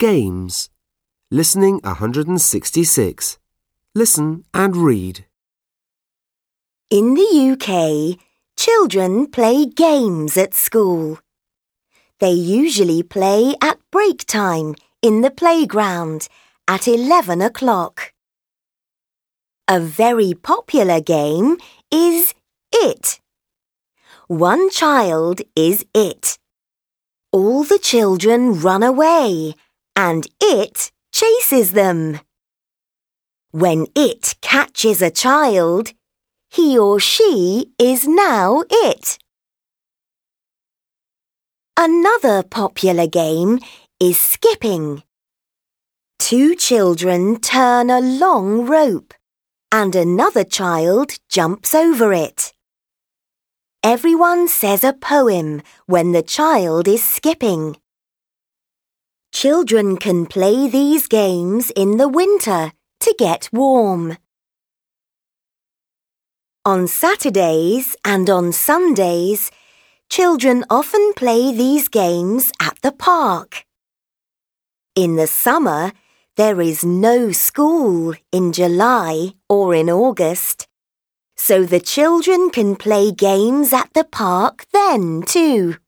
Games. Listening 166. Listen and read. In the UK, children play games at school. They usually play at break time in the playground at 11 o'clock. A very popular game is It. One child is It. All the children run away and It chases them. When It catches a child, he or she is now It. Another popular game is skipping. Two children turn a long rope and another child jumps over it. Everyone says a poem when the child is skipping. Children can play these games in the winter to get warm. On Saturdays and on Sundays, children often play these games at the park. In the summer, there is no school in July or in August, so the children can play games at the park then too.